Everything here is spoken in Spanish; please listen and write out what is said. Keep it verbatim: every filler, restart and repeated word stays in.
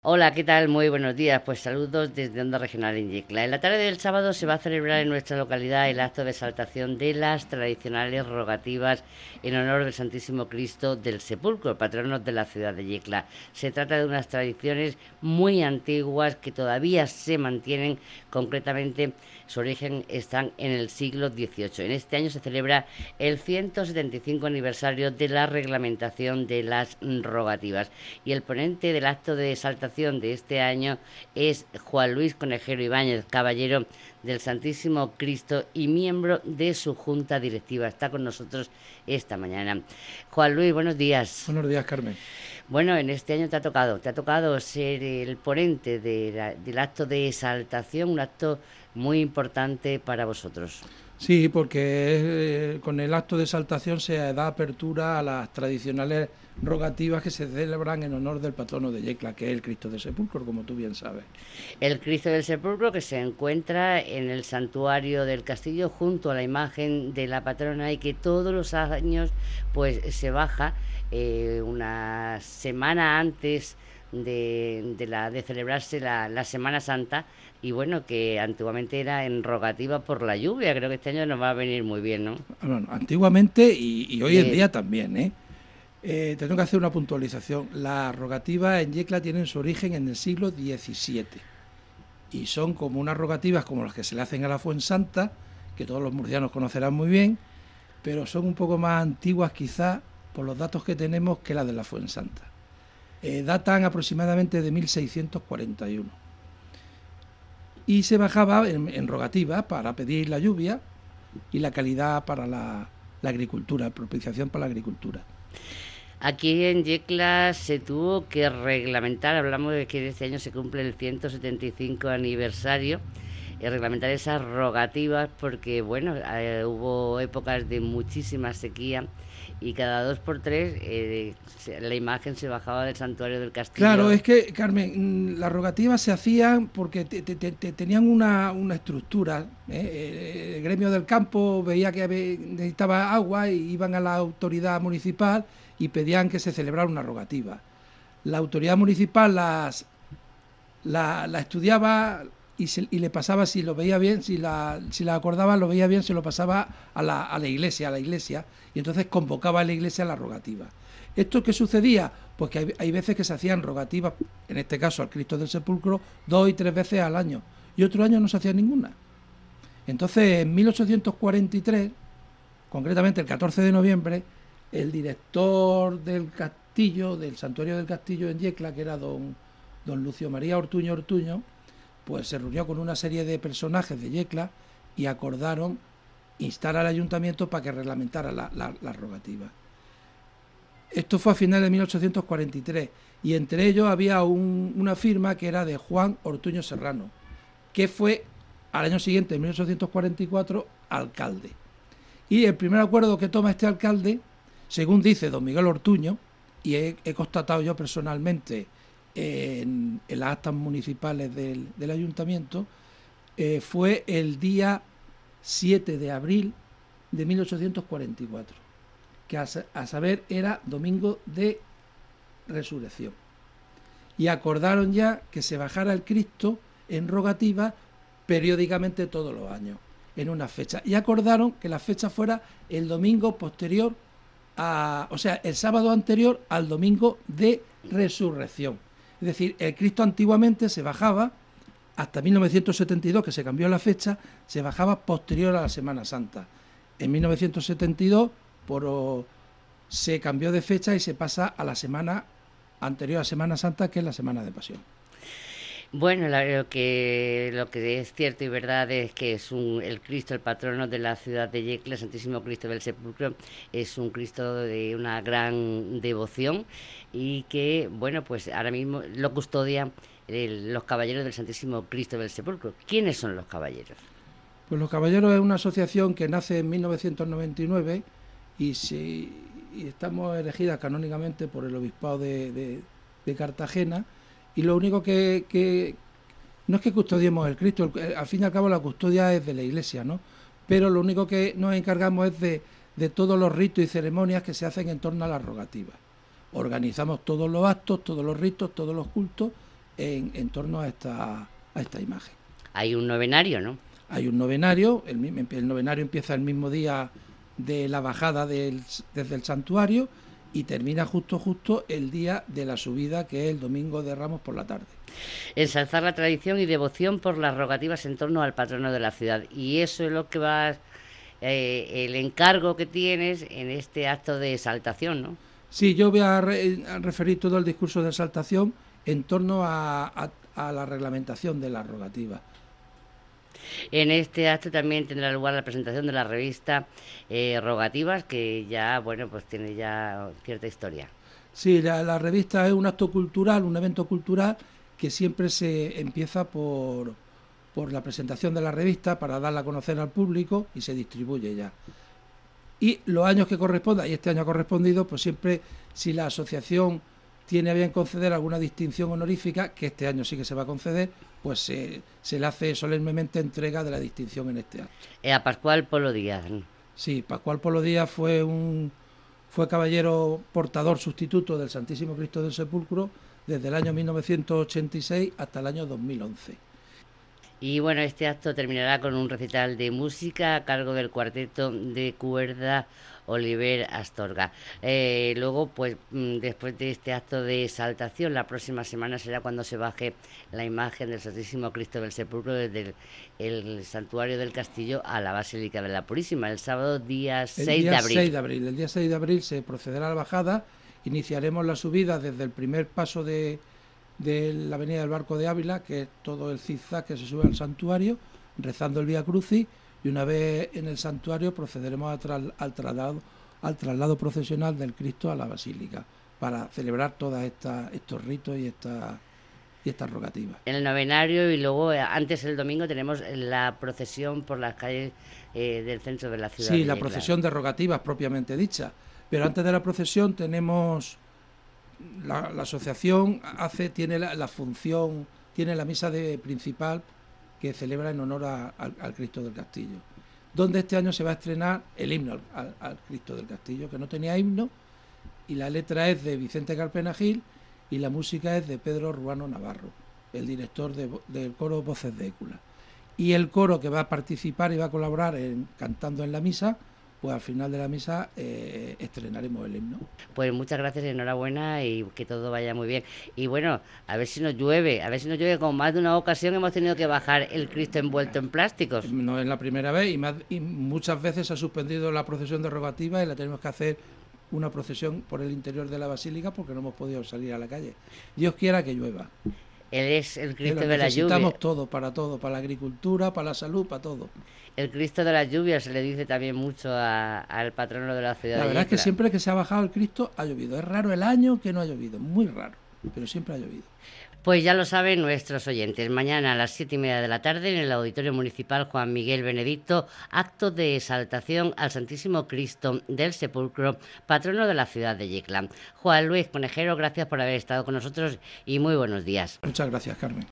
Hola, ¿qué tal? Muy buenos días. Pues saludos desde Onda Regional en Yecla. En la tarde del sábado se va a celebrar en nuestra localidad el acto de exaltación de las tradicionales rogativas en honor del Santísimo Cristo del Sepulcro, patrono de la ciudad de Yecla. Se trata de unas tradiciones muy antiguas que todavía se mantienen. Concretamente, su origen están en el siglo dieciocho. En este año se celebra el ciento setenta y cinco aniversario de la reglamentación de las rogativas. Y el ponente del acto de exaltación de este año es Juan Luis Conejero Ibáñez, caballero del Santísimo Cristo y miembro de su junta directiva. Está con nosotros esta mañana. Juan Luis, buenos días. Buenos días, Carmen. Bueno, en este año te ha tocado, te ha tocado ser el ponente de la, del acto de exaltación, un acto muy importante para vosotros. Sí, porque eh, con el acto de exaltación se da apertura a las tradicionales rogativas que se celebran en honor del patrono de Yecla, que es el Cristo del Sepulcro, como tú bien sabes. El Cristo del Sepulcro, que se encuentra en el santuario del castillo junto a la imagen de la patrona y que todos los años pues se baja eh, una semana antes de, de, la, de celebrarse la, la Semana Santa. Y bueno, que antiguamente era en rogativa por la lluvia. Creo que este año nos va a venir muy bien, ¿no? Bueno, antiguamente y, y hoy en día también, ¿eh? Eh, tengo que hacer una puntualización. Las rogativas en Yecla tienen su origen en el siglo diecisiete y son como unas rogativas como las que se le hacen a la Fuensanta, que todos los murcianos conocerán muy bien, pero son un poco más antiguas quizás por los datos que tenemos que las de la Fuensanta. Eh, datan aproximadamente de mil seiscientos cuarenta y uno. Y se bajaba en, en rogativa para pedir la lluvia y la calidad para la, la agricultura, propiciación para la agricultura. Aquí en Yecla se tuvo que reglamentar, hablamos de que este año se cumple el ciento setenta y cinco aniversario, y reglamentar esas rogativas porque, bueno, eh, hubo épocas de muchísima sequía y cada dos por tres eh, la imagen se bajaba del santuario del castillo. Claro, es que, Carmen, las rogativas se hacían porque te, te, te, tenían una, una estructura. ¿eh? El gremio del campo veía que necesitaba agua y iban a la autoridad municipal y pedían que se celebrara una rogativa. La autoridad municipal las la, la estudiaba y, se, y le pasaba, si lo veía bien, si la, si la acordaba, lo veía bien, se lo pasaba a la, a la iglesia, a la iglesia, y entonces convocaba a la iglesia a la rogativa. ¿Esto qué sucedía? Pues que hay, hay veces que se hacían rogativas, en este caso al Cristo del Sepulcro, dos y tres veces al año, y otro año no se hacía ninguna. Entonces, en mil ochocientos cuarenta y tres, concretamente el catorce de noviembre, el director del castillo, del santuario del castillo en Yecla, que era don, don Lucio María Ortuño Ortuño, pues se reunió con una serie de personajes de Yecla y acordaron instar al ayuntamiento para que reglamentara la, la, la rogativa. Esto fue a finales de mil ochocientos cuarenta y tres y entre ellos había un, una firma que era de Juan Ortuño Serrano, que fue al año siguiente, en mil ochocientos cuarenta y cuatro, alcalde. Y el primer acuerdo que toma este alcalde, según dice don Miguel Ortuño, y he, he constatado yo personalmente en, en las actas municipales del, del ayuntamiento, eh, fue el día siete de abril de mil ochocientos cuarenta y cuatro, que a, a saber era domingo de resurrección. Y acordaron ya que se bajara el Cristo en rogativa periódicamente todos los años, en una fecha. Y acordaron que la fecha fuera el domingo posterior a, o sea, el sábado anterior al domingo de resurrección. Es decir, el Cristo antiguamente se bajaba hasta mil novecientos setenta y dos, que se cambió la fecha, se bajaba posterior a la Semana Santa. En mil novecientos setenta y dos por, se cambió de fecha y se pasa a la semana anterior a Semana Santa, que es la Semana de Pasión. Bueno, lo que, lo que es cierto y verdad es que es un, el Cristo, el patrono de la ciudad de Yecla, el Santísimo Cristo del Sepulcro, es un Cristo de una gran devoción y que, bueno, pues ahora mismo lo custodian el, los caballeros del Santísimo Cristo del Sepulcro. ¿Quiénes son los caballeros? Pues los caballeros es una asociación que nace en mil novecientos noventa y nueve y, si, y estamos elegidas canónicamente por el Obispado de, de, de Cartagena. Y lo único que, que no es que custodiemos el Cristo, el, al fin y al cabo la custodia es de la Iglesia, ¿no? Pero lo único que nos encargamos es de, de todos los ritos y ceremonias que se hacen en torno a la rogativa. Organizamos todos los actos, todos los ritos, todos los cultos en, en torno a esta, a esta imagen. Hay un novenario, ¿no? Hay un novenario, el, el novenario empieza el mismo día de la bajada del, desde el santuario y termina justo justo el día de la subida, que es el domingo de Ramos por la tarde. Ensalzar la tradición y devoción por las rogativas en torno al patrono de la ciudad. Y eso es lo que va, eh, el encargo que tienes en este acto de exaltación, ¿no? Sí, yo voy a, re, a referir todo el discurso de exaltación en torno a, a, a la reglamentación de las rogativas. En este acto también tendrá lugar la presentación de la revista eh, Rogativas, que ya, bueno, pues tiene ya cierta historia. Sí, la, la revista es un acto cultural, un evento cultural que siempre se empieza por, por la presentación de la revista para darla a conocer al público y se distribuye ya. Y los años que corresponda, y este año ha correspondido, pues siempre, si la asociación tiene a bien conceder alguna distinción honorífica, que este año sí que se va a conceder, pues se, se le hace solemnemente entrega de la distinción en este acto. Eh, a Pascual Polo Díaz. Sí, Pascual Polo Díaz fue un fue caballero portador sustituto del Santísimo Cristo del Sepulcro desde el año mil novecientos ochenta y seis hasta el año dos mil once. Y bueno, este acto terminará con un recital de música a cargo del cuarteto de cuerda Oliver Astorga. Eh, luego, pues después de este acto de exaltación, la próxima semana será cuando se baje la imagen del Santísimo Cristo del Sepulcro desde el, el santuario del Castillo a la Basílica de la Purísima, el sábado día seis de abril. seis de abril. El día seis de abril se procederá a la bajada, iniciaremos la subida desde el primer paso de, de la avenida del Barco de Ávila, que es todo el zigzag que se sube al santuario, rezando el Vía Crucis, y una vez en el santuario procederemos a tras, al, traslado, al traslado procesional del Cristo a la Basílica, para celebrar todos estos ritos y estas y estas rogativas. En el novenario, y luego antes el domingo tenemos la procesión por las calles eh, del centro de la ciudad. Sí, de la Yecla. procesión de rogativas propiamente dicha, pero antes de la procesión tenemos la, la asociación hace tiene la, la función, tiene la misa de principal que celebra en honor a, al, al Cristo del Castillo, donde este año se va a estrenar el himno al, al Cristo del Castillo, que no tenía himno, y la letra es de Vicente Carpena Gil y la música es de Pedro Ruano Navarro, el director de, del coro Voces de Écula. Y el coro que va a participar y va a colaborar en, cantando en la misa, pues al final de la misa eh, estrenaremos el himno. Pues muchas gracias, enhorabuena y que todo vaya muy bien. Y bueno, a ver si nos llueve, a ver si nos llueve, como más de una ocasión hemos tenido que bajar el Cristo envuelto en plásticos. No es la primera vez y, más, y muchas veces se ha suspendido la procesión de rogativa y la tenemos que hacer una procesión por el interior de la basílica porque no hemos podido salir a la calle. Dios quiera que llueva. Él es el Cristo de la lluvia. Necesitamos todo, para todo, para la agricultura, para la salud, para todo. El Cristo de la lluvia se le dice también mucho a, al patrono de la ciudad. La de verdad Yecla. es que siempre que se ha bajado el Cristo ha llovido. Es raro el año que no ha llovido, muy raro, pero siempre ha llovido. Pues ya lo saben nuestros oyentes, mañana a las siete y media de la tarde en el Auditorio Municipal Juan Miguel Benedicto, acto de exaltación al Santísimo Cristo del Sepulcro, patrono de la ciudad de Yecla. Juan Luis Conejero, gracias por haber estado con nosotros y muy buenos días. Muchas gracias, Carmen.